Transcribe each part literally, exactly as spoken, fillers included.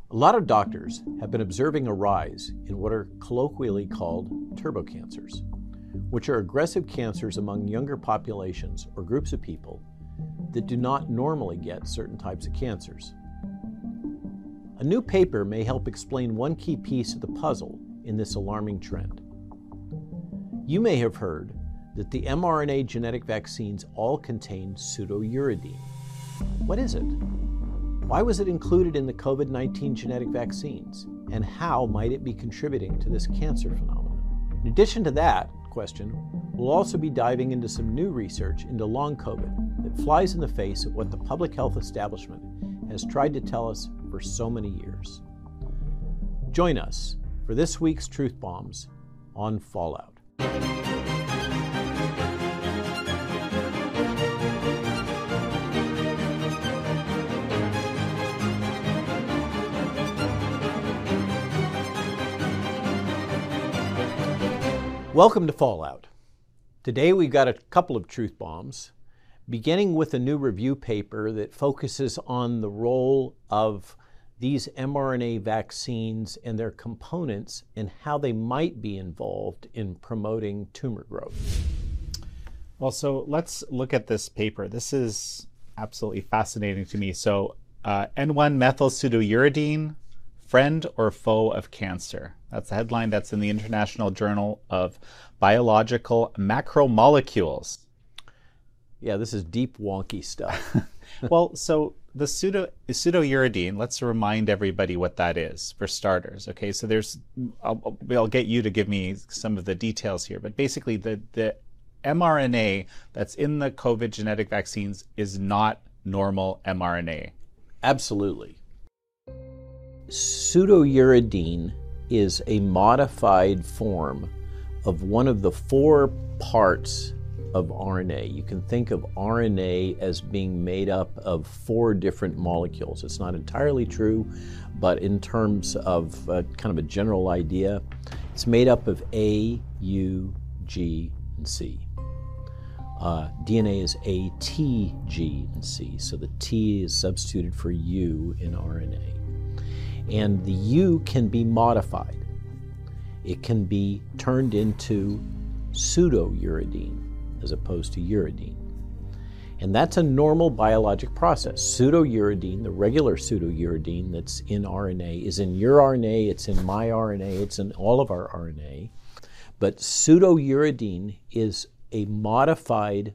A lot of doctors have been observing a rise in what are colloquially called turbocancers, which are aggressive cancers among younger populations or groups of people that do not normally get certain types of cancers. A new paper may help explain one key piece of the puzzle in this alarming trend. You may have heard that the mRNA genetic vaccines all contain pseudouridine. What is it? Why was it included in the COVID nineteen genetic vaccines? And how might it be contributing to this cancer phenomenon? In addition to that question, we'll also be diving into some new research into long COVID that flies in the face of what the public health establishment has tried to tell us for so many years. Join us for this week's Truth Bombs on Fallout. Welcome to Fallout. Today we've got a couple of truth bombs, beginning with a new review paper that focuses on the role of these mRNA vaccines and their components and how they might be involved in promoting tumor growth. Well, so let's look at this paper. This is absolutely fascinating to me. So uh, N one methyl pseudouridine, friend or foe of cancer. That's the headline that's in the International Journal of Biological Macromolecules. Yeah, this is deep, wonky stuff. Well, so the pseudo pseudouridine, let's remind everybody what that is for starters. Okay, so there's, I'll, I'll get you to give me some of the details here, but basically the, the mRNA that's in the COVID genetic vaccines is not normal mRNA. Absolutely. Pseudouridine is a modified form of one of the four parts of R N A. You can think of R N A as being made up of four different molecules. It's not entirely true, but in terms of uh, kind of a general idea, it's made up of A, U, G, and C. Uh, D N A is A, T, G, and C, so the T is substituted for U in R N A. And the U can be modified. It can be turned into pseudouridine as opposed to uridine. And that's a normal biologic process. Pseudouridine, the regular pseudouridine that's in R N A, is in your R N A, it's in my R N A, it's in all of our R N A. But pseudouridine is a modified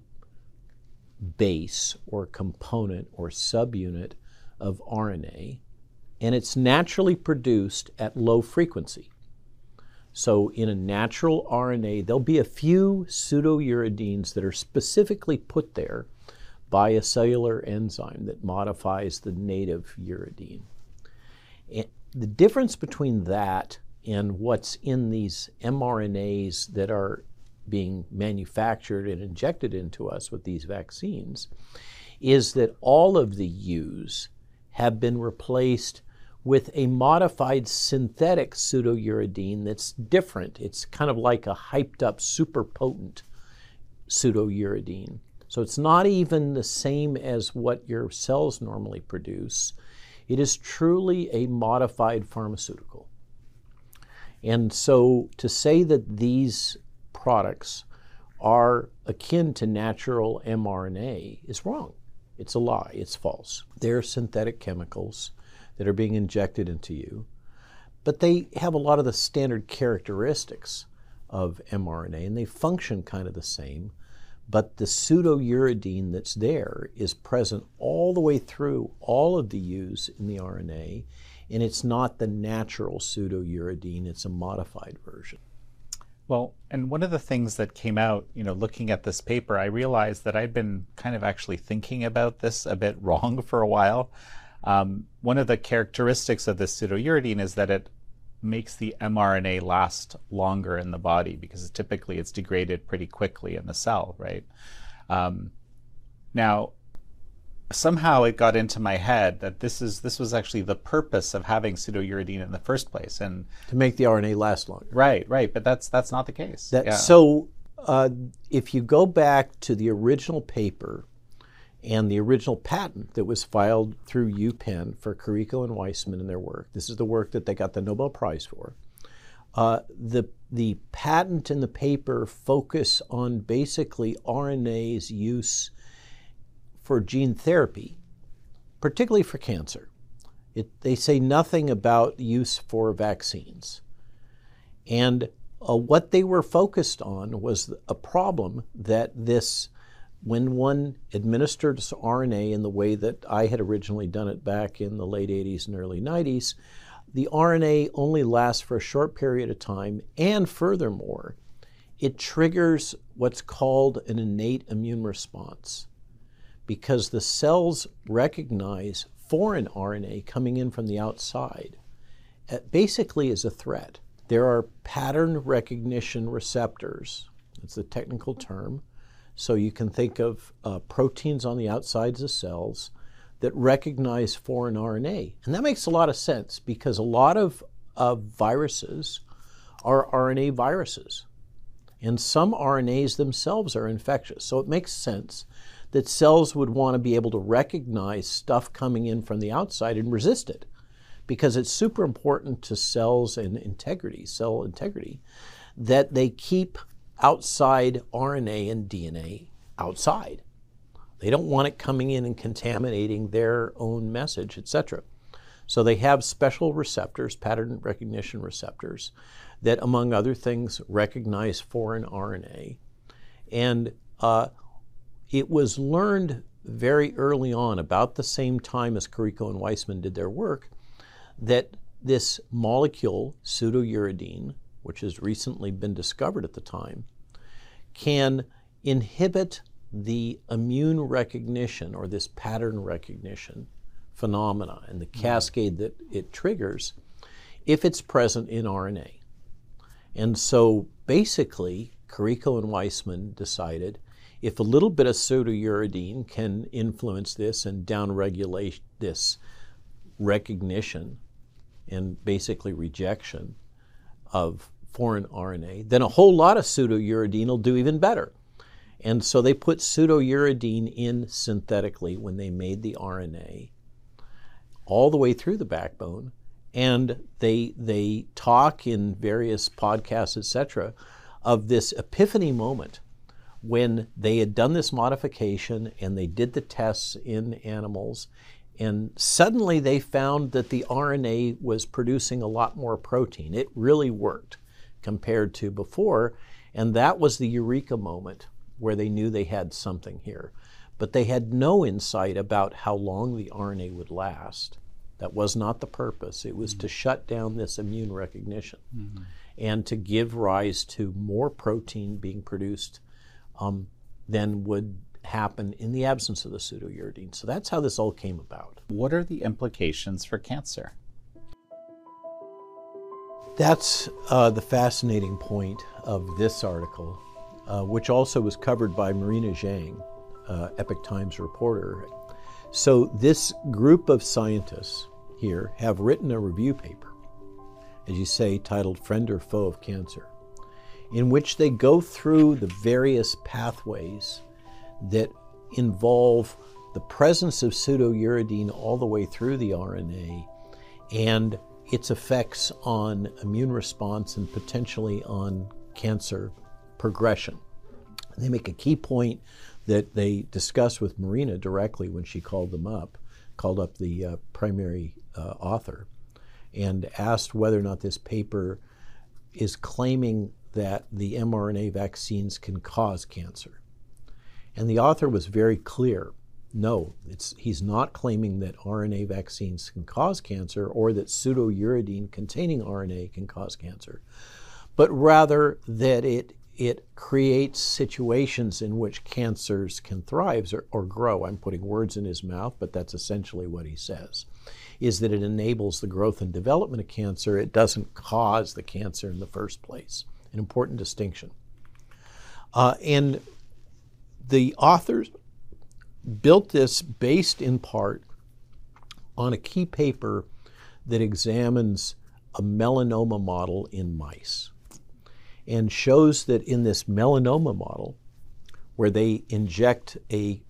base or component or subunit of R N A, and it's naturally produced at low frequency. So in a natural R N A, there'll be a few pseudouridines that are specifically put there by a cellular enzyme that modifies the native uridine. And the difference between that and what's in these mRNAs that are being manufactured and injected into us with these vaccines is that all of the U's have been replaced with a modified synthetic pseudouridine that's different. It's kind of like a hyped up, super potent pseudouridine. So it's not even the same as what your cells normally produce. It is truly a modified pharmaceutical. And so to say that these products are akin to natural mRNA is wrong. It's a lie. It's false. They're synthetic chemicals that are being injected into you, but they have a lot of the standard characteristics of mRNA, and they function kind of the same, but the pseudouridine that's there is present all the way through all of the U's in the R N A, and it's not the natural pseudouridine, it's a modified version. Well, and one of the things that came out, you know, looking at this paper, I realized that I'd been kind of actually thinking about this a bit wrong for a while. Um, one of the characteristics of this pseudouridine is that it makes the mRNA last longer in the body because typically it's degraded pretty quickly in the cell, right? Um, now, somehow it got into my head that this is this was actually the purpose of having pseudouridine in the first place, and to make the R N A last longer. Right, right, but that's that's not the case. That, yeah. So, uh, if you go back to the original paper And the original patent that was filed through UPenn for Carrico and Weissman in their work, this is the work that they got the Nobel Prize for. Uh, the, the patent and the paper focus on basically R N A's use for gene therapy, particularly for cancer. It, they say nothing about use for vaccines. And uh, what they were focused on was a problem that this, when one administered R N A in the way that I had originally done it back in the late eighties and early nineties, the R N A only lasts for a short period of time, and furthermore, it triggers what's called an innate immune response, because the cells recognize foreign R N A coming in from the outside uh, basically as a threat. There are pattern recognition receptors, that's the technical term. So you can think of uh, proteins on the outsides of cells that recognize foreign R N A. And that makes a lot of sense because a lot of, of viruses are R N A viruses. And some R N As themselves are infectious. So it makes sense that cells would want to be able to recognize stuff coming in from the outside and resist it, because it's super important to cells and integrity, cell integrity, that they keep outside R N A and D N A outside. They don't want it coming in and contaminating their own message, et cetera. So they have special receptors, pattern recognition receptors, that among other things recognize foreign R N A. And uh, it was learned very early on, about the same time as Carrico and Weissman did their work, that this molecule, pseudouridine, which has recently been discovered at the time, can inhibit the immune recognition, or this pattern recognition phenomena and the cascade that it triggers, if it's present in R N A. And so basically, Carrico and Weissman decided if a little bit of pseudouridine can influence this and downregulate this recognition and basically rejection of foreign R N A, then a whole lot of pseudouridine will do even better. And so they put pseudouridine in synthetically when they made the R N A all the way through the backbone. And they, they talk in various podcasts, et cetera, of this epiphany moment when they had done this modification and they did the tests in animals, and suddenly they found that the R N A was producing a lot more protein. It really worked compared to before, and that was the eureka moment where they knew they had something here. But they had no insight about how long the R N A would last. That was not the purpose. It was mm-hmm. to shut down this immune recognition mm-hmm. and to give rise to more protein being produced um, than would happen in the absence of the pseudouridine. So that's how this all came about. What are the implications for cancer? That's uh, the fascinating point of this article, uh, which also was covered by Marina Zhang, uh, Epoch Times reporter. So this group of scientists here have written a review paper, as you say, titled Friend or Foe of Cancer, in which they go through the various pathways that involve the presence of pseudouridine all the way through the R N A and its effects on immune response and potentially on cancer progression. They make a key point that they discussed with Marina directly when she called them up, called up the uh, primary uh, author, and asked whether or not this paper is claiming that the mRNA vaccines can cause cancer. And the author was very clear. No, it's, he's not claiming that R N A vaccines can cause cancer or that pseudouridine containing R N A can cause cancer, but rather that it it creates situations in which cancers can thrive or, or grow. I'm putting words in his mouth, but that's essentially what he says, is that it enables the growth and development of cancer. It doesn't cause the cancer in the first place. An important distinction. Uh, and the authors built this based in part on a key paper that examines a melanoma model in mice and shows that in this melanoma model, where they inject a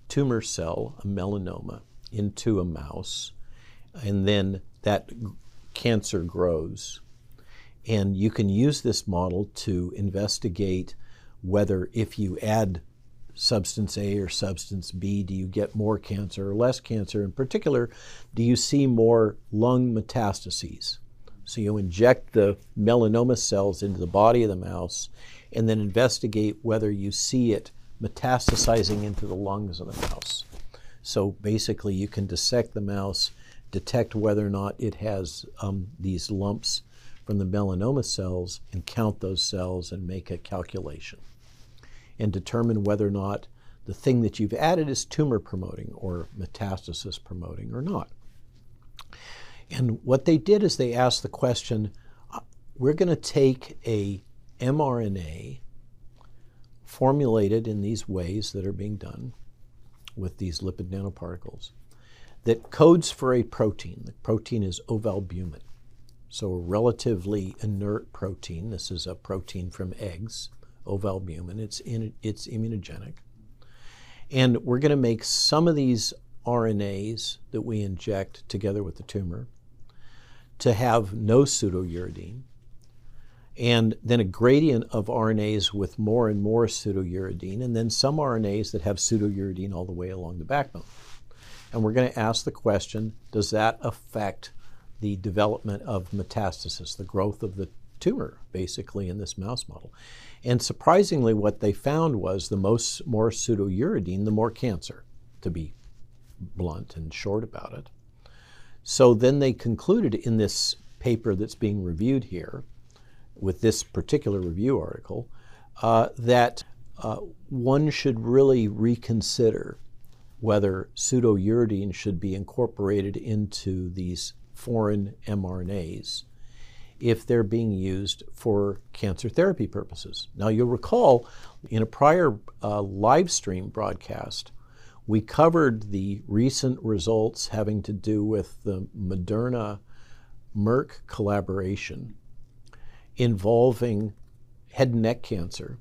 tumor cell, a melanoma, into a mouse, and then that cancer grows. And you can use this model to investigate whether if you add substance A or substance B, do you get more cancer or less cancer? In particular, do you see more lung metastases? So you inject the melanoma cells into the body of the mouse and then investigate whether you see it metastasizing into the lungs of the mouse. So basically you can dissect the mouse, detect whether or not it has um, these lumps from the melanoma cells, and count those cells and make a calculation and determine whether or not the thing that you've added is tumor promoting or metastasis promoting or not. And what they did is they asked the question, we're going to take a mRNA formulated in these ways that are being done with these lipid nanoparticles that codes for a protein. The protein is ovalbumin. So a relatively inert protein. This is a protein from eggs, ovalbumin. It's, in, it's immunogenic. And we're going to make some of these R N As that we inject together with the tumor to have no pseudouridine, and then a gradient of R N As with more and more pseudouridine, and then some R N As that have pseudouridine all the way along the backbone. And we're going to ask the question, does that affect the development of metastasis, the growth of the tumor, basically, in this mouse model? And surprisingly, what they found was the most more pseudouridine, the more cancer, to be blunt and short about it. So then they concluded in this paper that's being reviewed here, with this particular review article, uh, that uh, one should really reconsider whether pseudouridine should be incorporated into these foreign mRNAs if they're being used for cancer therapy purposes. Now, you'll recall in a prior uh, live stream broadcast, we covered the recent results having to do with the Moderna-Merck collaboration involving head and neck cancer,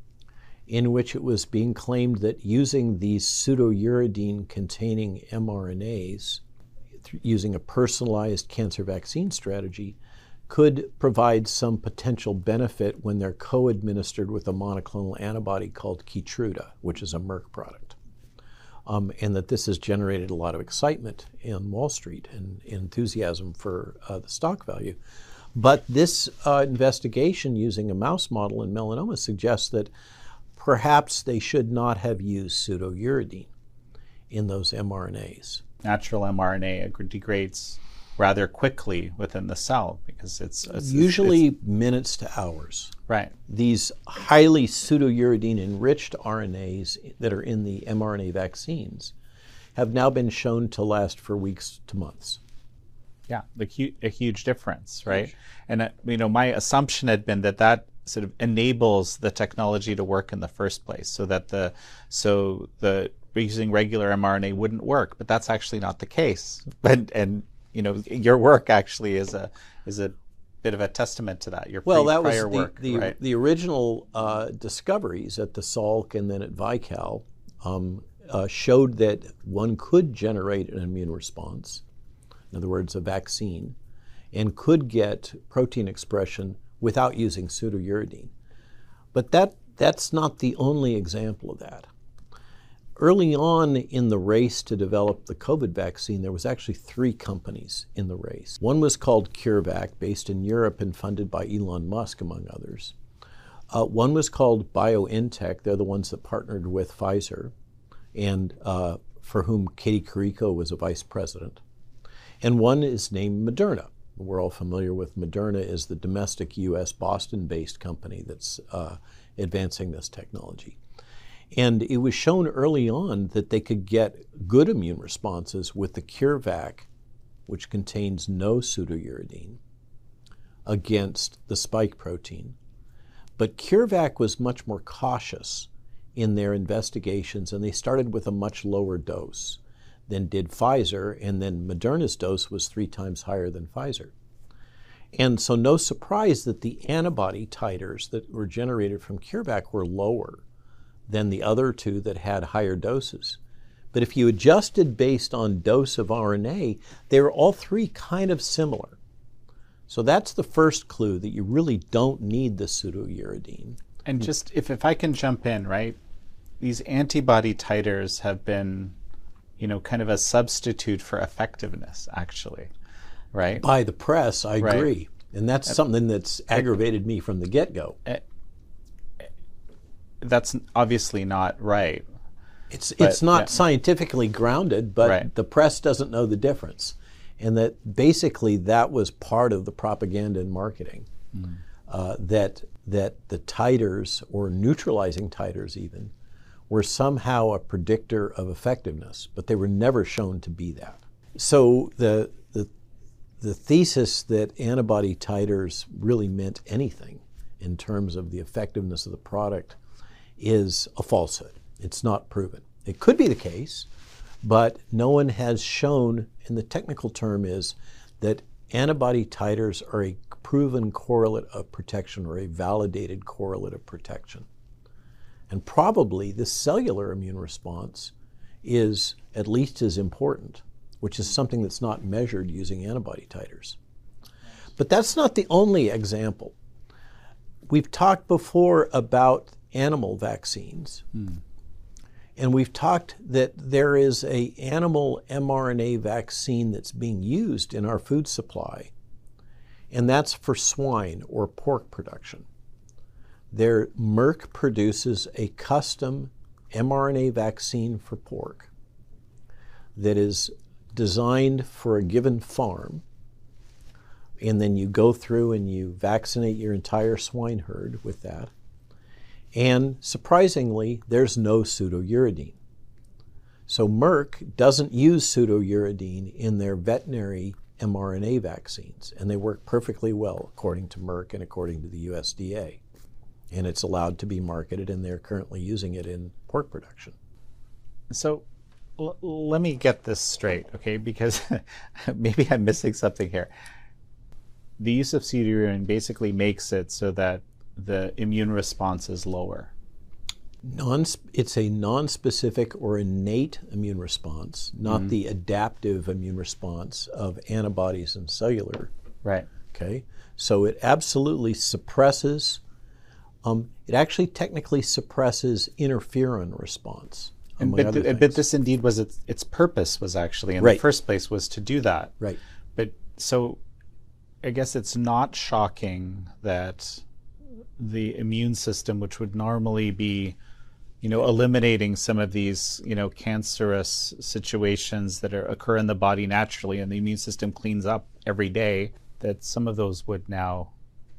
in which it was being claimed that using these pseudouridine-containing mRNAs, using a personalized cancer vaccine strategy, could provide some potential benefit when they're co-administered with a monoclonal antibody called Keytruda, which is a Merck product. Um, and that this has generated a lot of excitement in Wall Street and enthusiasm for uh, the stock value. But this uh, investigation using a mouse model in melanoma suggests that perhaps they should not have used pseudouridine in those mRNAs. Natural mRNA degrades rather quickly within the cell because it's, it's usually it's, minutes to hours. Right. These highly pseudouridine enriched R N As that are in the mRNA vaccines have now been shown to last for weeks to months. Yeah, the, a huge difference, right? Huge. And uh, you know, my assumption had been that that sort of enables the technology to work in the first place, so that the so the using regular mRNA wouldn't work, but that's actually not the case. And and you know, your work actually is a is a bit of a testament to that. Your well, pre, that was prior the work, the, right? the original uh, discoveries at the Salk and then at Vical um, uh, showed that one could generate an immune response. In other words, a vaccine, and could get protein expression without using pseudouridine. But that, that's not the only example of that. Early on in the race to develop the COVID vaccine, there was actually three companies in the race. One was called CureVac, based in Europe and funded by Elon Musk, among others. Uh, one was called BioNTech. They're the ones that partnered with Pfizer, and uh, for whom Katie Carico was a vice president. And one is named Moderna. We're all familiar with Moderna as the domestic U S Boston-based company that's uh, advancing this technology. And it was shown early on that they could get good immune responses with the CureVac, which contains no pseudouridine, against the spike protein. But CureVac was much more cautious in their investigations, and they started with a much lower dose than did Pfizer, and then Moderna's dose was three times higher than Pfizer. And so no surprise that the antibody titers that were generated from CureVac were lower than the other two that had higher doses. But if you adjusted based on dose of R N A, they were all three kind of similar. So that's the first clue, that you really don't need the pseudouridine. And just, if, if I can jump in, right? These antibody titers have been, you know, kind of a substitute for effectiveness, actually, right? By the press, I Right. agree. And that's something that's aggravated me from the get-go. That's obviously not right. It's But, it's not yeah. scientifically grounded, but Right. the press doesn't know the difference. And that basically that was part of the propaganda and marketing, Mm. uh, that that the titers, or neutralizing titers even, were somehow a predictor of effectiveness, but they were never shown to be that. So the the the thesis that antibody titers really meant anything in terms of the effectiveness of the product is a falsehood. It's not proven. It could be the case, but no one has shown, and the technical term is that antibody titers are a proven correlate of protection, or a validated correlate of protection. And probably the cellular immune response is at least as important, which is something that's not measured using antibody titers. But that's not the only example. We've talked before about animal vaccines. Hmm. And we've talked that there is a animal mRNA vaccine that's being used in our food supply, and that's for swine or pork production. There, Merck produces a custom mRNA vaccine for pork that is designed for a given farm, and then you go through and you vaccinate your entire swine herd with that. And surprisingly, there's no pseudouridine. So Merck doesn't use pseudouridine in their veterinary mRNA vaccines, and they work perfectly well according to Merck and according to the U S D A. And it's allowed to be marketed, and they're currently using it in pork production. So l- let me get this straight, okay? Because maybe I'm missing something here. The use of pseudouridine basically makes it so that the immune response is lower. Non, it's a non-specific or innate immune response, not Mm-hmm. the adaptive immune response of antibodies and cellular. Right. Okay, so it absolutely suppresses. Um, it actually technically suppresses interferon response. And among but, other th- but things. this indeed was its, its purpose was actually in Right. the first place was to do that. Right. But so I guess it's not shocking that the immune system, which would normally be, you know, eliminating some of these, you know, cancerous situations that are, occur in the body naturally, and the immune system cleans up every day, that some of those would now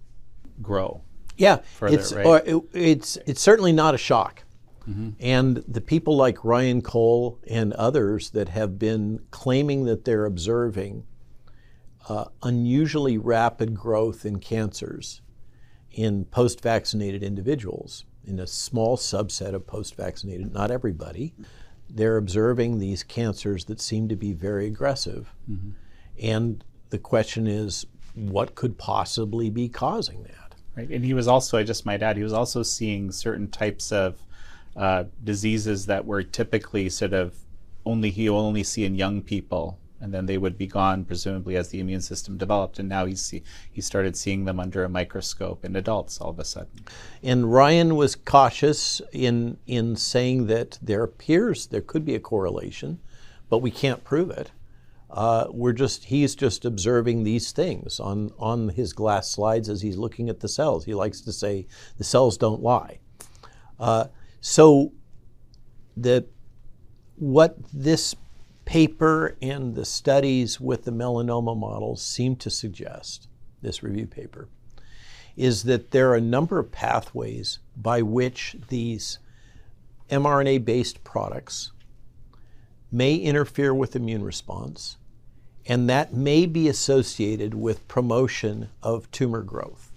grow. Yeah, further, it's right? or it, it's it's certainly not a shock. Mm-hmm. And the people like Ryan Cole and others that have been claiming that they're observing uh, unusually rapid growth in cancers in post-vaccinated individuals, in a small subset of post-vaccinated, not everybody, they're observing these cancers that seem to be very aggressive. Mm-hmm. And the question is, what could possibly be causing that? Right. And he was also, I just might add, he was also seeing certain types of uh, diseases that were typically sort of only, he will only see in young people, and then they would be gone, presumably, as the immune system developed. And now he see, he started seeing them under a microscope in adults all of a sudden. And Ryan was cautious in in saying that there appears there could be a correlation, but we can't prove it. Uh, we're just he's just observing these things on on his glass slides as he's looking at the cells. He likes to say the cells don't lie. Uh, so that what this paper and the studies with the melanoma models seem to suggest, this review paper, is that there are a number of pathways by which these mRNA-based products may interfere with immune response, and that may be associated with promotion of tumor growth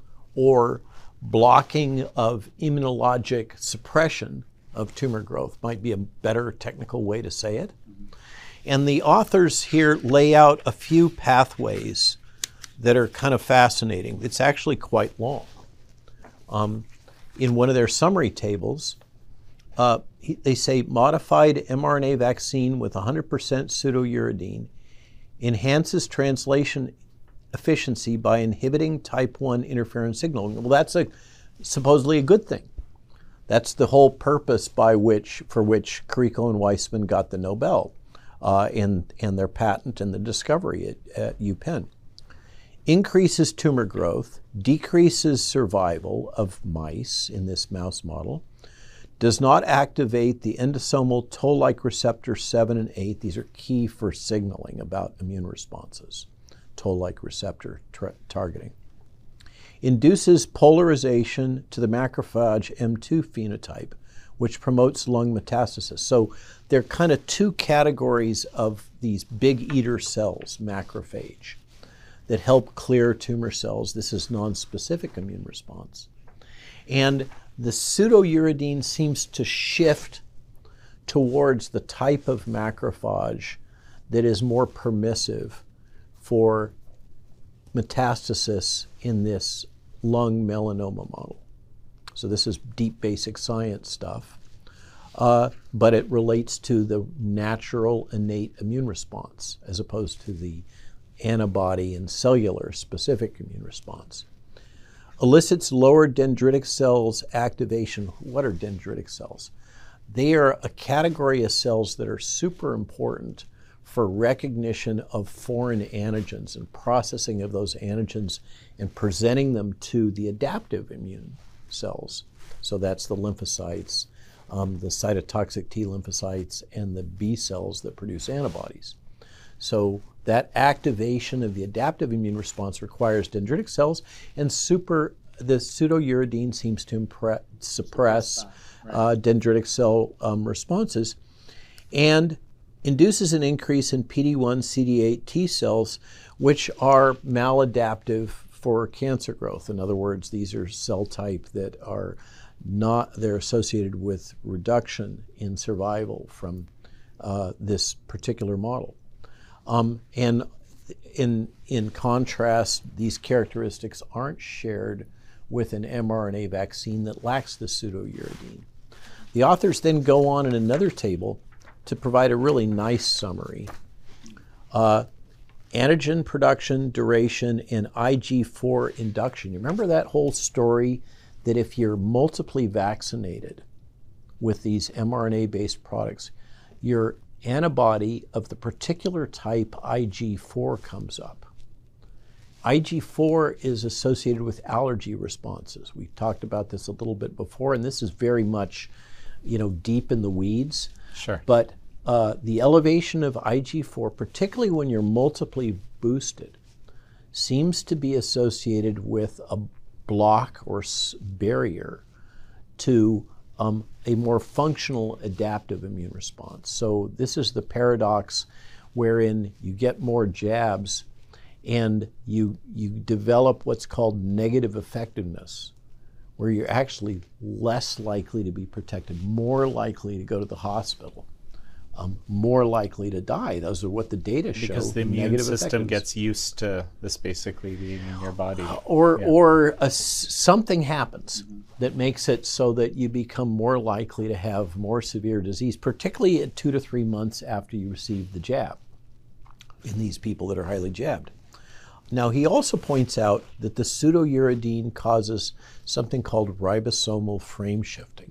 or blocking of immunologic suppression of tumor growth, might be a better technical way to say it. And the authors here lay out a few pathways that are kind of fascinating. It's actually quite long. Um, in one of their summary tables, uh, he, they say modified mRNA vaccine with one hundred percent pseudouridine enhances translation efficiency by inhibiting type one interferon signaling. Well, that's a supposedly a good thing. That's the whole purpose by which, for which Carrico and Weissman got the Nobel uh, and, and their patent and the discovery at, at UPenn. Increases tumor growth, decreases survival of mice in this mouse model, does not activate the endosomal toll-like receptor seven and eight. These are key for signaling about immune responses, toll-like receptor tra- targeting. Induces polarization to the macrophage M two phenotype, which promotes lung metastasis. So there are kind of two categories of these big eater cells, macrophage, that help clear tumor cells. This is nonspecific immune response. And the pseudouridine seems to shift towards the type of macrophage that is more permissive for metastasis in this lung melanoma model. So this is deep basic science stuff, uh, but it relates to the natural innate immune response as opposed to the antibody and cellular specific immune response. Elicits lower dendritic cells activation. What are dendritic cells? They are a category of cells that are super important for recognition of foreign antigens and processing of those antigens and presenting them to the adaptive immune cells. So that's the lymphocytes, um, the cytotoxic T lymphocytes, and the B cells that produce antibodies. So that activation of the adaptive immune response requires dendritic cells, and super the pseudouridine seems to impre- suppress right. uh, dendritic cell um, responses, and induces an increase in P D one C D eight T cells, which are maladaptive for cancer growth. In other words, these are cell type that are not, they're associated with reduction in survival from uh, this particular model. Um, and in, in contrast, these characteristics aren't shared with an mRNA vaccine that lacks the pseudouridine. The authors then go on in another table to provide a really nice summary. Uh, antigen production, duration, and I G four induction. You remember that whole story that if you're multiply vaccinated with these mRNA-based products, your antibody of the particular type I G four comes up. I G four is associated with allergy responses. We've talked about this a little bit before, and this is very much, you know, deep in the weeds. Sure. But uh, the elevation of I G four, particularly when you're multiply boosted, seems to be associated with a block or s- barrier to um, a more functional adaptive immune response. So this is the paradox wherein you get more jabs and you you develop what's called negative effectiveness, where you're actually less likely to be protected, more likely to go to the hospital, um, more likely to die. Those are what the data show. Because the immune system gets used to this basically being in your body. Or, yeah. or a, something happens mm-hmm. that makes it so that you become more likely to have more severe disease, particularly at two to three months after you receive the jab in these people that are highly jabbed. Now, he also points out that the pseudouridine causes something called ribosomal frame shifting.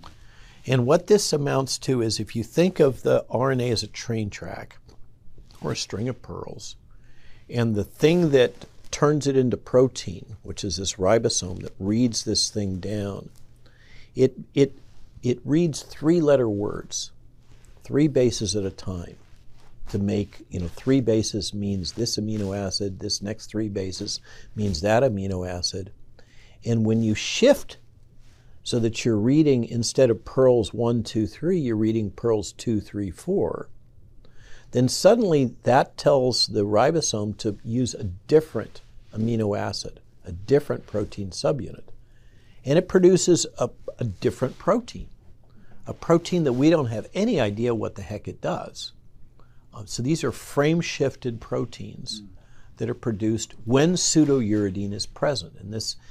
And what this amounts to is, if you think of the R N A as a train track or a string of pearls, and the thing that turns it into protein, which is this ribosome that reads this thing down, it, it, it reads three-letter words, three bases at a time. To make, you know, three bases means this amino acid, this next three bases means that amino acid. And when you shift so that you're reading, instead of pearls one, two, three, you're reading pearls two, three, four, then suddenly that tells the ribosome to use a different amino acid, a different protein subunit. And it produces a, a different protein, a protein that we don't have any idea what the heck it does. So these are frame-shifted proteins mm. that are produced when pseudouridine is present. And this,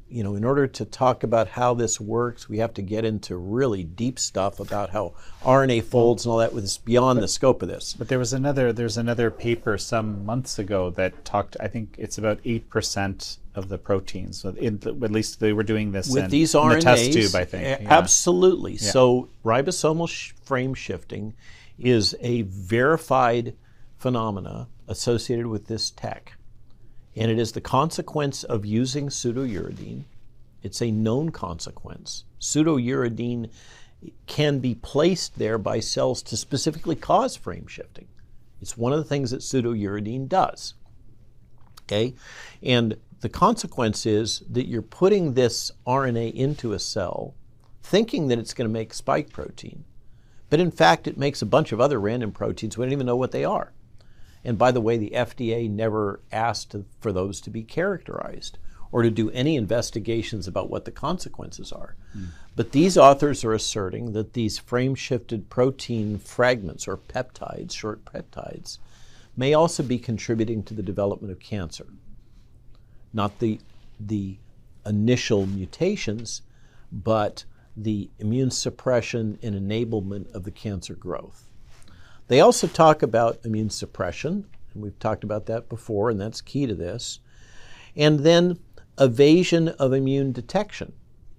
you know, in order to talk about how this works, we have to get into really deep stuff about how R N A folds and all that, was beyond but, the scope of this. But there was another, there's another paper some months ago that talked, I think it's about eight percent of the proteins. So in, at least they were doing this with in, these in R N As, the test tube, I think. A- yeah. Absolutely. Yeah. So ribosomal sh- frame shifting is a verified phenomena associated with this tech. And it is the consequence of using pseudouridine. It's a known consequence. Pseudouridine can be placed there by cells to specifically cause frame shifting. It's one of the things that pseudouridine does. Okay? And the consequence is that you're putting this R N A into a cell thinking that it's going to make spike protein. But in fact, it makes a bunch of other random proteins. We don't even know what they are. And by the way, the F D A never asked to, for those to be characterized or to do any investigations about what the consequences are. Mm. But these authors are asserting that these frame-shifted protein fragments, or peptides, short peptides, may also be contributing to the development of cancer. Not the, the initial mutations, but the immune suppression and enablement of the cancer growth. They also talk about immune suppression, and we've talked about that before, and that's key to this. And then evasion of immune detection.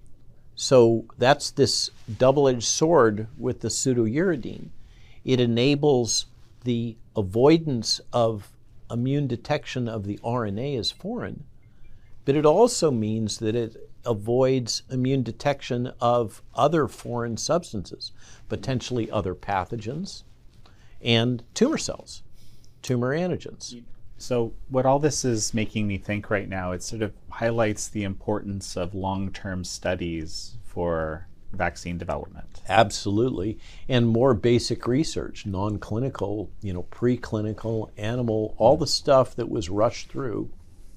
So that's this double-edged sword with the pseudouridine. It enables the avoidance of immune detection of the R N A as foreign, but it also means that it avoids immune detection of other foreign substances, potentially other pathogens, and tumor cells, tumor antigens. So what all this is making me think right now, it sort of highlights the importance of long-term studies for vaccine development. Absolutely. And more basic research, non-clinical, you know, preclinical, animal, all the stuff that was rushed through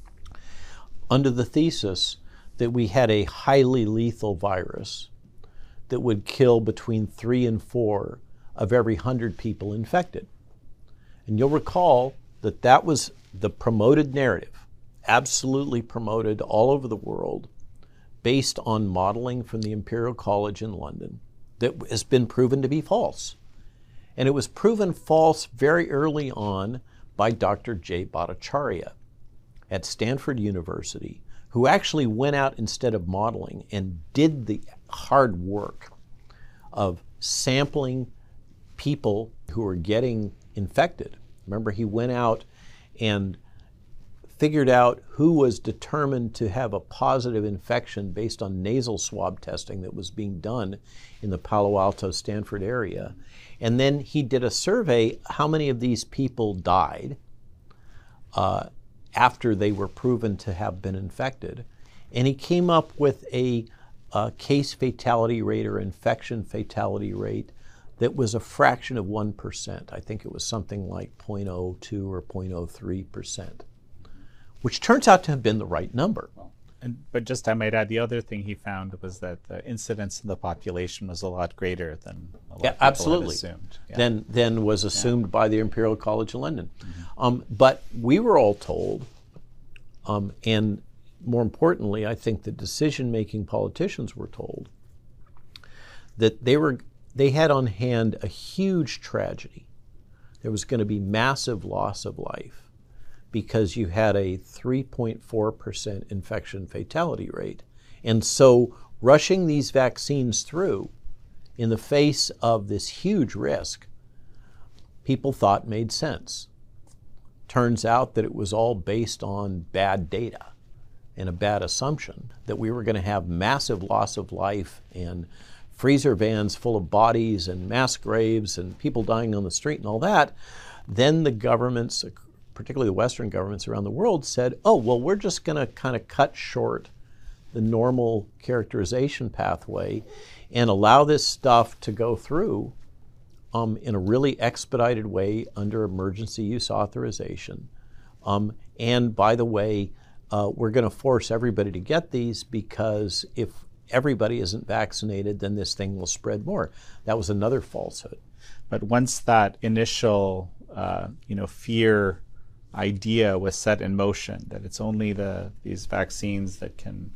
under the thesis that we had a highly lethal virus that would kill between three and four of every hundred people infected. And you'll recall that that was the promoted narrative, absolutely promoted all over the world, based on modeling from the Imperial College in London that has been proven to be false. And it was proven false very early on by Doctor Jay Bhattacharya at Stanford University, who actually went out instead of modeling and did the hard work of sampling people who were getting infected. Remember, he went out and figured out who was determined to have a positive infection based on nasal swab testing that was being done in the Palo Alto, Stanford area. And then he did a survey, how many of these people died uh, after they were proven to have been infected. And he came up with a, a case fatality rate or infection fatality rate that was a fraction of one percent. I think it was something like zero point zero two or zero point zero three percent, which turns out to have been the right number. And, but just I might add, the other thing he found was that the incidence in the population was a lot greater than a lot yeah, of people absolutely. had assumed. Yeah. Than, than was assumed yeah. by the Imperial College of London. Mm-hmm. Um, but we were all told, um, and more importantly, I think the decision-making politicians were told, that they were they had on hand a huge tragedy. There was going to be massive loss of life because you had a three point four percent infection fatality rate. And so rushing these vaccines through in the face of this huge risk, people thought made sense. Turns out that it was all based on bad data and a bad assumption that we were going to have massive loss of life and freezer vans full of bodies and mass graves and people dying on the street and all that. Then the governments, particularly the Western governments around the world, said, oh, well, we're just going to kind of cut short the normal characterization pathway and allow this stuff to go through um, in a really expedited way under emergency use authorization. Um, and by the way, uh, we're going to force everybody to get these because if everybody isn't vaccinated, then this thing will spread more. That was another falsehood. But once that initial, uh, you know, fear idea was set in motion, that it's only the these vaccines that can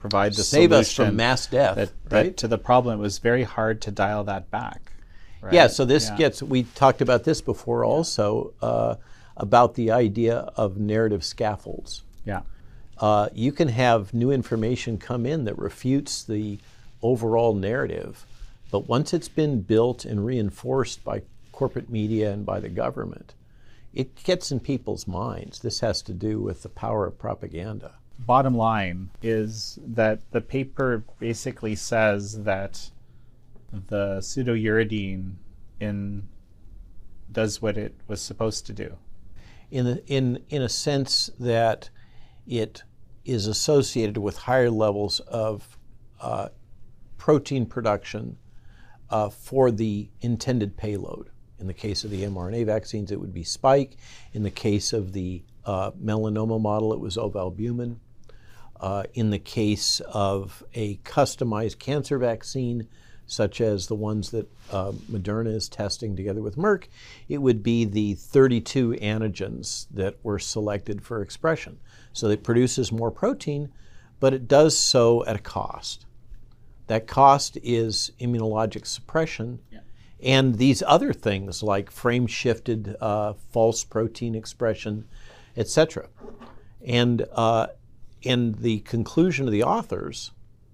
provide the Save solution us from mass death, that, right? that to the problem. It was very hard to dial that back. Right? Yeah, so this yeah. gets, we talked about this before also, uh, about the idea of narrative scaffolds. Yeah. Uh, you can have new information come in that refutes the overall narrative, but once it's been built and reinforced by corporate media and by the government, it gets in people's minds. This has to do with the power of propaganda. Bottom line is that the paper basically says that the pseudouridine in does what it was supposed to do. In a, in in a sense that it is associated with higher levels of uh, protein production uh, for the intended payload. In the case of the mRNA vaccines, it would be spike. In the case of the uh, melanoma model, it was ovalbumin. Uh, in the case of a customized cancer vaccine, such as the ones that uh, Moderna is testing together with Merck, it would be the thirty-two antigens that were selected for expression. So it produces more protein, but it does so at a cost. That cost is immunologic suppression. Yeah. And these other things like frame-shifted uh, false protein expression, et cetera. And, uh, and the conclusion of the authors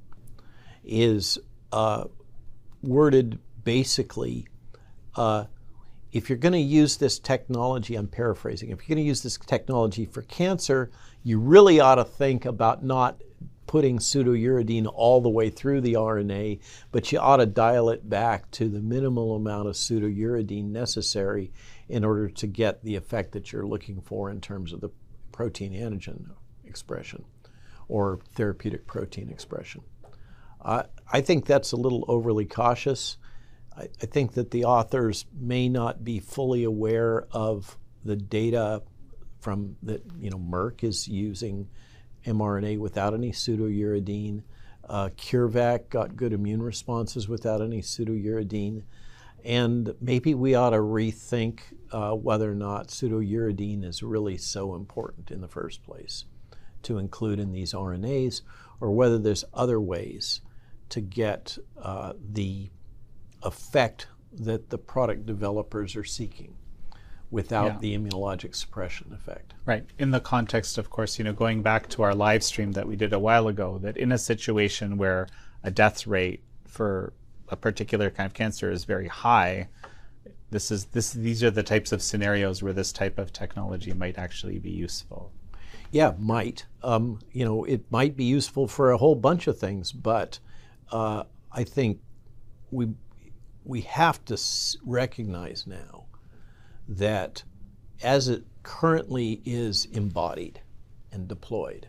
is uh, worded basically, uh, if you're going to use this technology, I'm paraphrasing, if you're going to use this technology for cancer, you really ought to think about not putting pseudouridine all the way through the R N A, but you ought to dial it back to the minimal amount of pseudouridine necessary in order to get the effect that you're looking for in terms of the protein antigen expression or therapeutic protein expression. Uh, I think that's a little overly cautious. I, I think that the authors may not be fully aware of the data from that, you know, Merck is using mRNA without any pseudouridine. Uh, CureVac got good immune responses without any pseudouridine. And maybe we ought to rethink uh, whether or not pseudouridine is really so important in the first place to include in these R N As, or whether there's other ways to get uh, the effect that the product developers are seeking without yeah. the immunologic suppression effect. Right. In the context, of course, you know, going back to our live stream that we did a while ago, that in a situation where a death rate for a particular kind of cancer is very high, this is this these are the types of scenarios where this type of technology might actually be useful. Yeah, might. Um, you know, it might be useful for a whole bunch of things, but uh, I think we we have to s- recognize now that as it currently is embodied and deployed,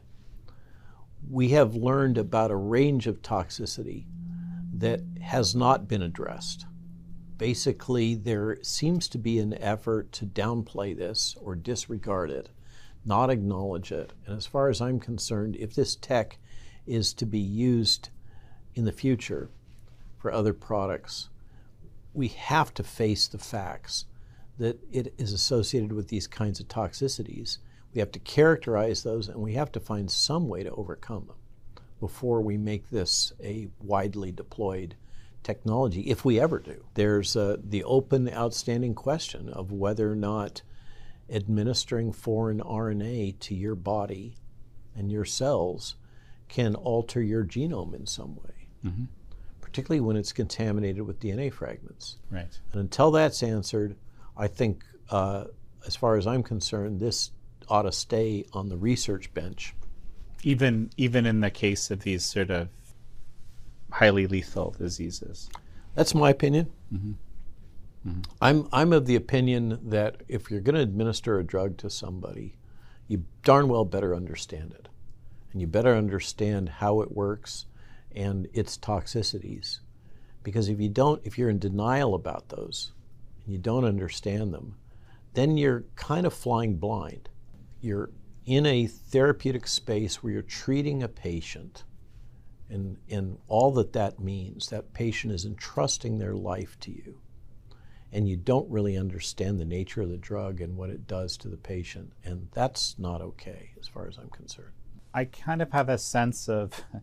we have learned about a range of toxicity that has not been addressed. Basically, there seems to be an effort to downplay this or disregard it, not acknowledge it. And as far as I'm concerned, if this tech is to be used in the future for other products, we have to face the facts that it is associated with these kinds of toxicities. We have to characterize those, and we have to find some way to overcome them before we make this a widely deployed technology, if we ever do. There's uh, the open, outstanding question of whether or not administering foreign R N A to your body and your cells can alter your genome in some way, mm-hmm. particularly when it's contaminated with D N A fragments. Right. And until that's answered, I think, uh, as far as I'm concerned, this ought to stay on the research bench. Even even in the case of these sort of highly lethal diseases. That's my opinion. Mm-hmm. Mm-hmm. I'm I'm of the opinion that if you're going to administer a drug to somebody, you darn well better understand it, and you better understand how it works and its toxicities, because if you don't, if you're in denial about those, and you don't understand them, then you're kind of flying blind. You're in a therapeutic space where you're treating a patient, and, and all that that means, that patient is entrusting their life to you, and you don't really understand the nature of the drug and what it does to the patient, and that's not okay as far as I'm concerned. I kind of have a sense of,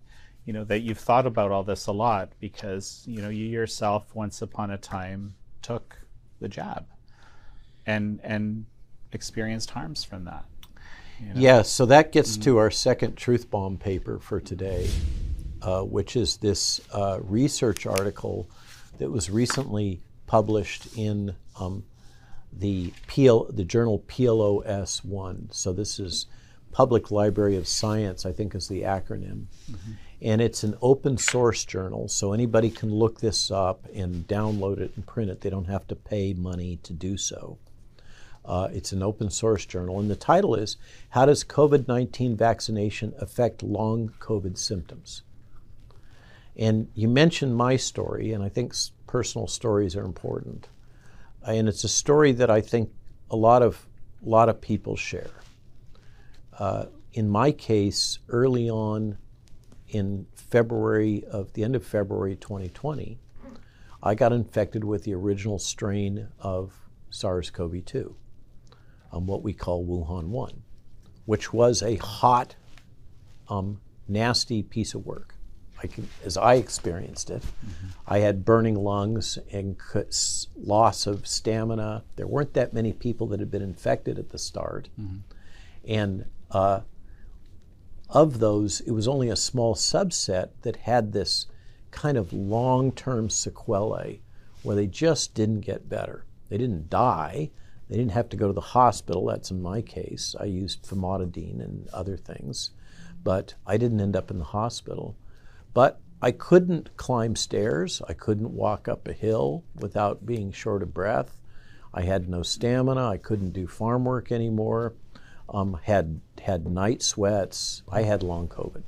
you know, that you've thought about all this a lot because, you know, you yourself once upon a time took the jab and and experienced harms from that. You know? Yeah, so that gets mm-hmm. to our second truth bomb paper for today, uh, which is this uh, research article that was recently published in um, the P L, the journal P L O S one. So this is Public Library of Science, I think is the acronym. Mm-hmm. And it's an open source journal, so anybody can look this up and download it and print it. They don't have to pay money to do so. Uh, it's an open source journal, and the title is, How Does COVID nineteen Vaccination Affect Long COVID Symptoms? And you mentioned my story, and I think personal stories are important. And it's a story that I think a lot of, a lot of people share. Uh, in my case, early on, in February of the end of February twenty twenty, I got infected with the original strain of SARS-CoV two, um, what we call Wuhan one, which was a hot, um, nasty piece of work. I can, as I experienced it, mm-hmm. I had burning lungs and loss of stamina. There weren't that many people that had been infected at the start, mm-hmm. and uh, of those, it was only a small subset that had this kind of long-term sequelae where they just didn't get better. They didn't die. They didn't have to go to the hospital. That's in my case. I used famotidine and other things, but I didn't end up in the hospital. But I couldn't climb stairs. I couldn't walk up a hill without being short of breath. I had no stamina. I couldn't do farm work anymore. Um, had had night sweats. I had long COVID.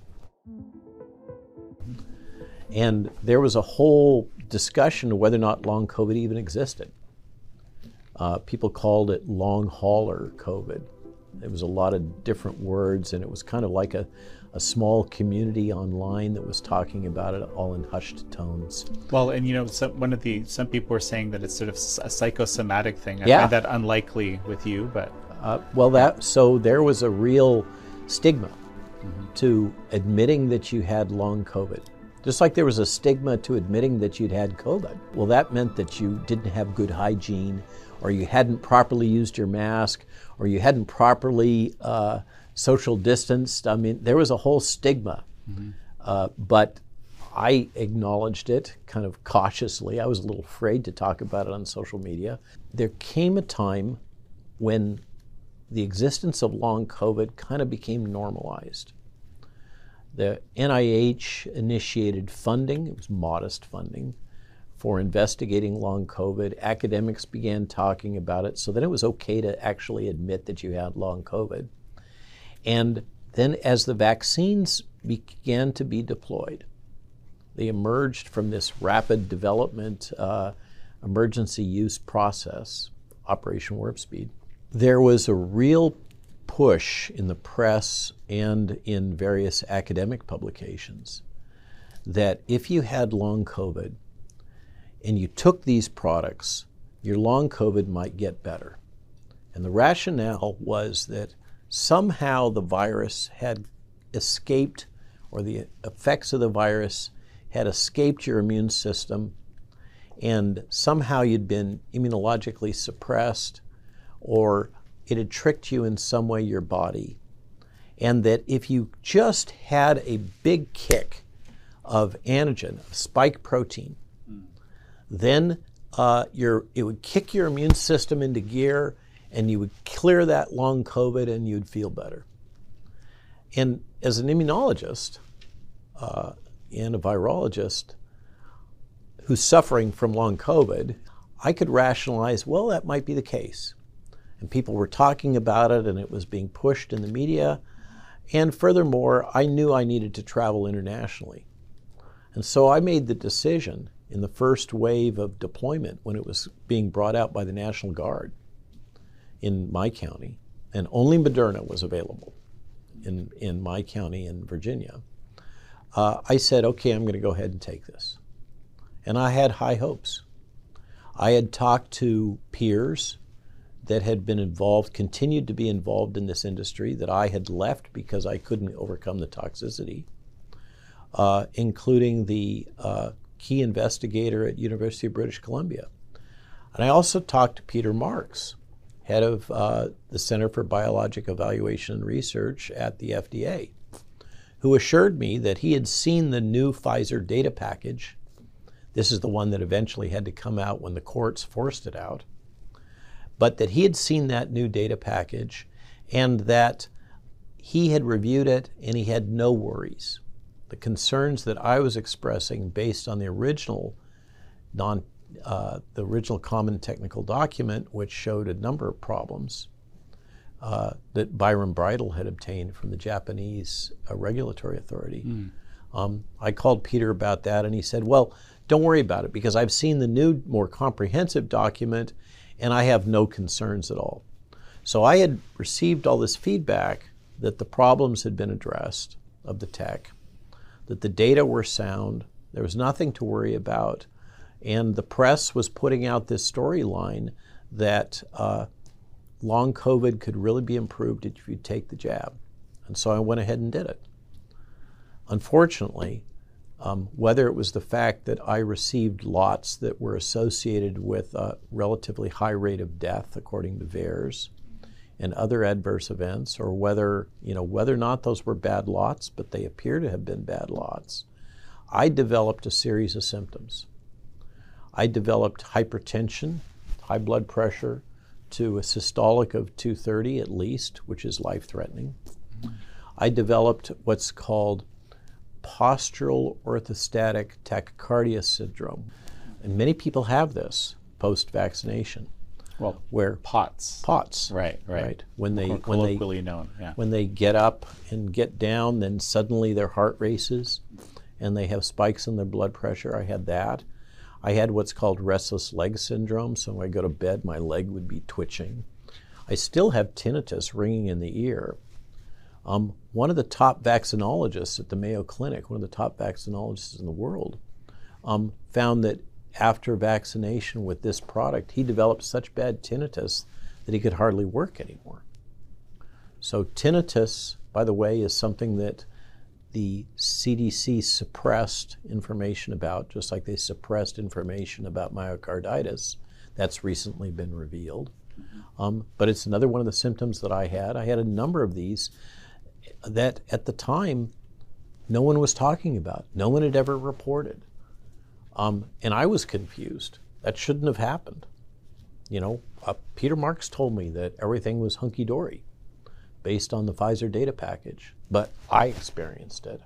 And there was a whole discussion of whether or not long COVID even existed. Uh, people called it long hauler COVID. There was a lot of different words, and it was kind of like a, a small community online that was talking about it all in hushed tones. Well, and you know, some, one of the some people were saying that it's sort of a psychosomatic thing. I yeah. find that unlikely with you, but uh, well, that so there was a real stigma mm-hmm. to admitting that you had long COVID. Just like there was a stigma to admitting that you'd had COVID. Well, that meant that you didn't have good hygiene, or you hadn't properly used your mask, or you hadn't properly uh, social distanced. I mean, there was a whole stigma. Mm-hmm. Uh, but I acknowledged it kind of cautiously. I was a little afraid to talk about it on social media. There came a time when the existence of long COVID kind of became normalized. The N I H initiated funding, it was modest funding, for investigating long COVID. Academics began talking about it, so then it was okay to actually admit that you had long COVID. And then as the vaccines began to be deployed, they emerged from this rapid development uh, emergency use process, Operation Warp Speed. There was a real push in the press and in various academic publications that if you had long COVID and you took these products, your long COVID might get better. And the rationale was that somehow the virus had escaped, or the effects of the virus had escaped your immune system, and somehow you'd been immunologically suppressed, or it had tricked you in some way, your body. And that if you just had a big kick of antigen, of spike protein, mm. then uh, your, it would kick your immune system into gear, and you would clear that long COVID and you'd feel better. And as an immunologist uh, and a virologist who's suffering from long COVID, I could rationalize, well, that might be the case. And people were talking about it, and it was being pushed in the media. And furthermore, I knew I needed to travel internationally. And so I made the decision in the first wave of deployment, when it was being brought out by the National Guard in my county, and only Moderna was available in, in my county in Virginia, uh, I said, okay, I'm going to go ahead and take this. And I had high hopes. I had talked to peers that had been involved, continued to be involved in this industry that I had left because I couldn't overcome the toxicity. uh, including the uh, key investigator at University of British Columbia. And I also talked to Peter Marks, head of uh, the Center for Biologic Evaluation and Research at the F D A, who assured me that he had seen the new Pfizer data package. This is the one that eventually had to come out when the courts forced it out. But that he had seen that new data package and that he had reviewed it and he had no worries. The concerns that I was expressing based on the original non, uh, the original common technical document, which showed a number of problems uh, that Byram Bridle had obtained from the Japanese uh, regulatory authority. Mm. Um, I called Peter about that and he said, well, don't worry about it because I've seen the new, more comprehensive document and I have no concerns at all. So I had received all this feedback that the problems had been addressed of the tech, that the data were sound, there was nothing to worry about, and the press was putting out this storyline that uh, long COVID could really be improved if you take the jab. And so I went ahead and did it. Unfortunately, um, whether it was the fact that I received lots that were associated with a relatively high rate of death, according to V A E R S, and other adverse events, or whether, you know, whether or not those were bad lots, but they appear to have been bad lots, I developed a series of symptoms. I developed hypertension, high blood pressure, to a systolic of two thirty at least, which is life-threatening. Mm-hmm. I developed what's called postural orthostatic tachycardia syndrome. And many people have this post-vaccination. Well, where POTS. POTS. Right, right. right. When they when colloquially they, known, yeah. When they get up and get down, then suddenly their heart races and they have spikes in their blood pressure. I had that. I had what's called restless leg syndrome, so when I go to bed, my leg would be twitching. I still have tinnitus ringing in the ear. Um, one of the top vaccinologists at the Mayo Clinic, one of the top vaccinologists in the world, um, found that after vaccination with this product, he developed such bad tinnitus that he could hardly work anymore. So tinnitus, by the way, is something that the C D C suppressed information about, just like they suppressed information about myocarditis. That's recently been revealed. Um, but it's another one of the symptoms that I had. I had a number of these that at the time no one was talking about. No one had ever reported. Um, and I was confused. That shouldn't have happened. You know, uh, Peter Marks told me that everything was hunky-dory based on the Pfizer data package, but I experienced it.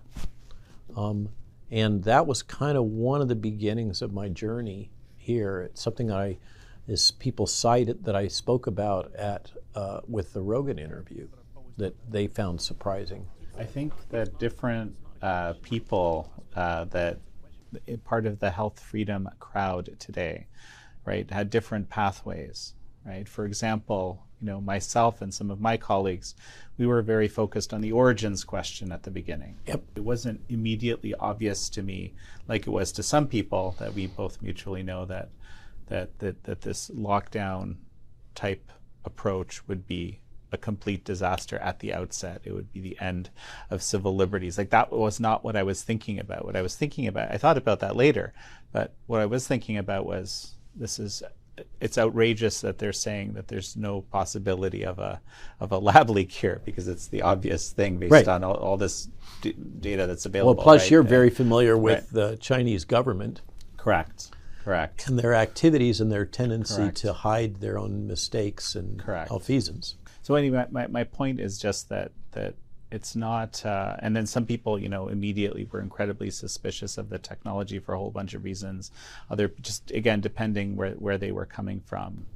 Um, and that was kind of one of the beginnings of my journey here. It's something I, as people cite it, that I spoke about at uh, with the Rogan interview that they found surprising. I think that different uh, people uh, that part of the health freedom crowd today, right, had different pathways, right? For example, you know, myself and some of my colleagues, we were very focused on the origins question at the beginning. Yep. It wasn't immediately obvious to me, like it was to some people that we both mutually know that that that, that this lockdown type approach would be a complete disaster at the outset. It would be the end of civil liberties. Like that was not what I was thinking about. What I was thinking about, I thought about that later, but what I was thinking about was this is, it's outrageous that they're saying that there's no possibility of a of a lab leak here because it's the obvious thing based right. on all, all this d- data that's available. Well, plus right? you're very familiar with right. the Chinese government. Correct. Correct. And their activities and their tendency Correct. to hide their own mistakes and Correct. malfeasance. So anyway, my, my point is just that that it's not, uh, and then some people, you know, immediately were incredibly suspicious of the technology for a whole bunch of reasons. Other, just again, depending where, where they were coming from.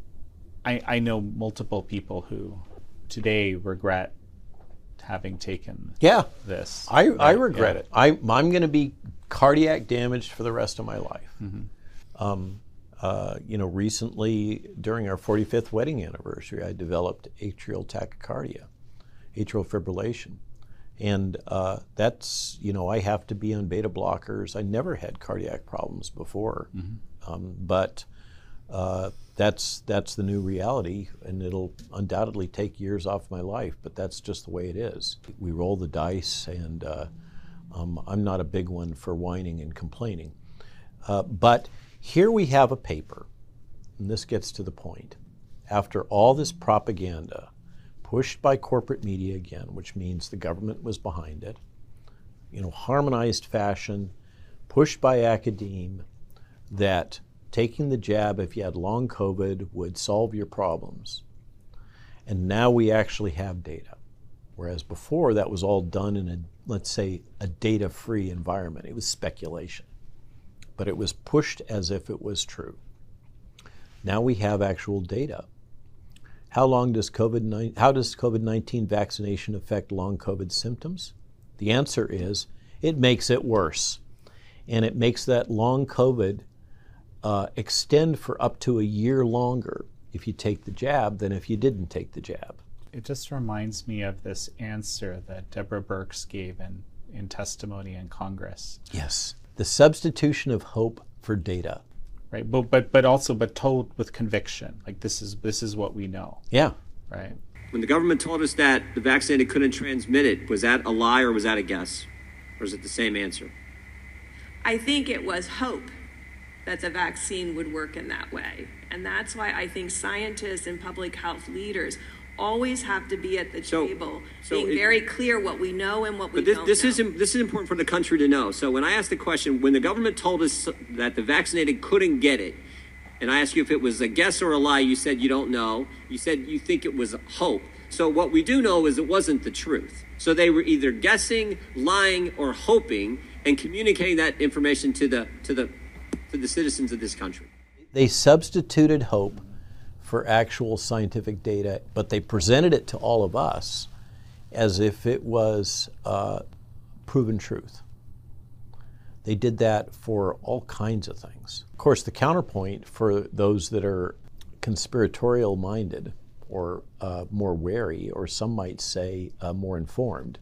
I, I know multiple people who today regret having taken yeah. this. I, right? I regret yeah. it. I, I'm going to be cardiac damaged for the rest of my life. Mm-hmm. Um, Uh, you know, recently during our forty-fifth wedding anniversary, I developed atrial tachycardia, atrial fibrillation. And uh, that's, you know, I have to be on beta blockers. I never had cardiac problems before, mm-hmm. um, but uh, that's that's the new reality, and it'll undoubtedly take years off my life, but that's just the way it is. We roll the dice, and uh, Um, I'm not a big one for whining and complaining. Uh, but here we have a paper, and this gets to the point. After all this propaganda, pushed by corporate media again, which means the government was behind it, you know, harmonized fashion, pushed by academe, that taking the jab if you had long COVID would solve your problems. And now we actually have data. Whereas before that was all done in a, let's say, a data-free environment. It was speculation. But it was pushed as if it was true. Now we have actual data. How long does COVID nineteen, how does COVID nineteen vaccination affect long COVID symptoms? The answer is it makes it worse. And it makes that long COVID uh, extend for up to a year longer if you take the jab than if you didn't take the jab. It just reminds me of this answer that Deborah Birx gave in, in testimony in Congress. Yes. The substitution of hope for data. Right, but but but also but told with conviction. Like this is this is what we know. Yeah. Right. When the government told us that the vaccinated couldn't transmit it, was that a lie or was that a guess? Or is it the same answer? I think it was hope that the vaccine would work in that way. And that's why I think scientists and public health leaders always have to be at the So- table, so being it- very clear what we know and what we But this, don't this know. is im- this is important for the country to know. So when I asked the question, when the government told us that the vaccinated couldn't get it, and I asked you if it was a guess or a lie, you said you don't know. You said you think it was hope. So what we do know is it wasn't the truth. So they were either guessing, lying, or hoping, and communicating that information to the to the to the citizens of this country. They substituted hope for actual scientific data, but they presented it to all of us as if it was uh, proven truth. They did that for all kinds of things. Of course, the counterpoint for those that are conspiratorial minded or uh, more wary, or some might say uh, more informed,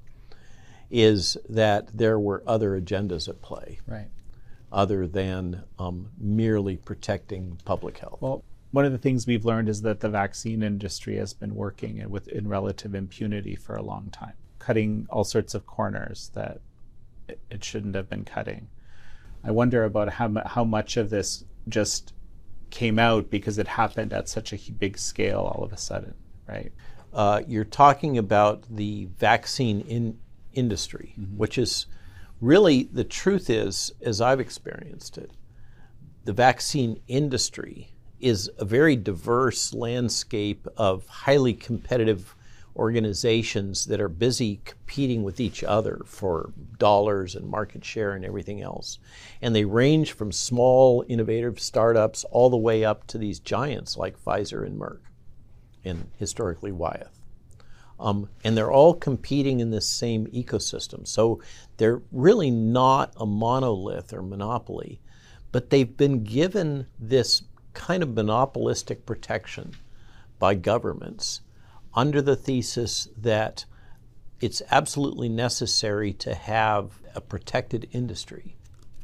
is that there were other agendas at play. Right. Other than um, merely protecting public health. Well, one of the things we've learned is that the vaccine industry has been working in, with, in relative impunity for a long time, cutting all sorts of corners that it, it shouldn't have been cutting. I wonder about how, mu- how much of this just came out because it happened at such a big scale all of a sudden, right? Uh, you're talking about the vaccine in industry, mm-hmm. which is really, the truth is, as I've experienced it, the vaccine industry is a very diverse landscape of highly competitive organizations that are busy competing with each other for dollars and market share and everything else. And they range from small, innovative startups all the way up to these giants like Pfizer and Merck, and historically Wyeth. Um, and they're all competing in this same ecosystem. So they're really not a monolith or monopoly, but they've been given this kind of monopolistic protection by governments under the thesis that it's absolutely necessary to have a protected industry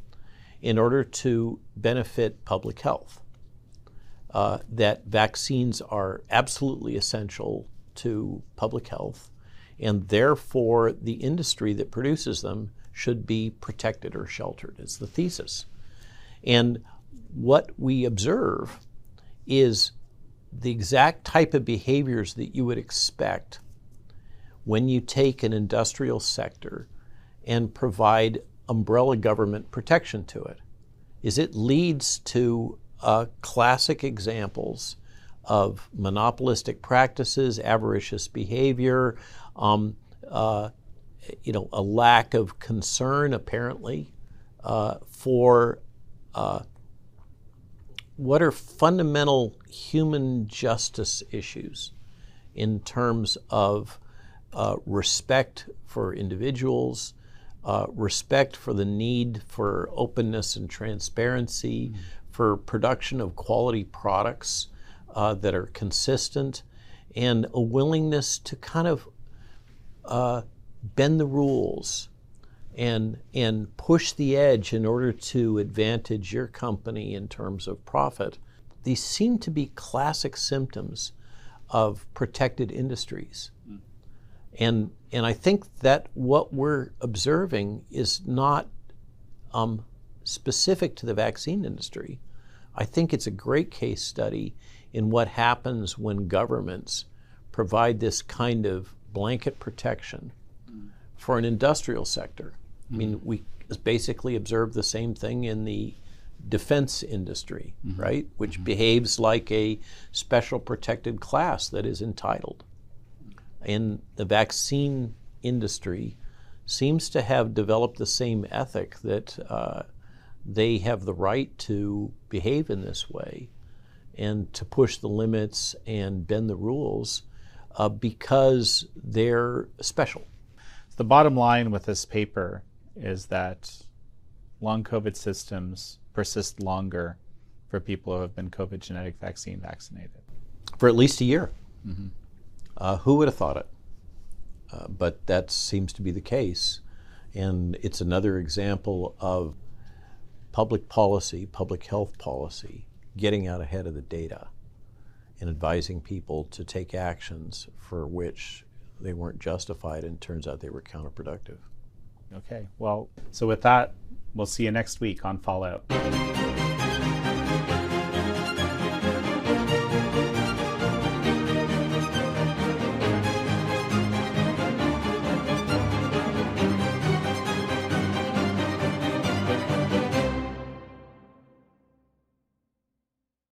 in order to benefit public health, uh, that vaccines are absolutely essential to public health, and therefore the industry that produces them should be protected or sheltered. It's the thesis. And what we observe is the exact type of behaviors that you would expect when you take an industrial sector and provide umbrella government protection to it, is it leads to uh, classic examples of monopolistic practices, avaricious behavior, um, uh, you know, a lack of concern, apparently, uh, for uh, what are fundamental human justice issues in terms of uh, respect for individuals, uh, respect for the need for openness and transparency, mm-hmm. for production of quality products uh, that are consistent, and a willingness to kind of uh, bend the rules and and push the edge in order to advantage your company in terms of profit. These seem to be classic symptoms of protected industries. And, and I think that what we're observing is not um, specific to the vaccine industry. I think it's a great case study in what happens when governments provide this kind of blanket protection for an industrial sector. I mean, we basically observe the same thing in the defense industry, mm-hmm. right? Which mm-hmm. behaves like a special protected class that is entitled. And the vaccine industry seems to have developed the same ethic that uh, they have the right to behave in this way and to push the limits and bend the rules uh, because they're special. The bottom line with this paper is that long COVID systems persist longer for people who have been COVID genetic vaccine vaccinated. For at least a year. Mm-hmm. Uh, who would have thought it? Uh, but that seems to be the case. And it's another example of public policy, public health policy, getting out ahead of the data and advising people to take actions for which they weren't justified, and it turns out they were counterproductive. Okay, well, so with that, we'll see you next week on Fallout.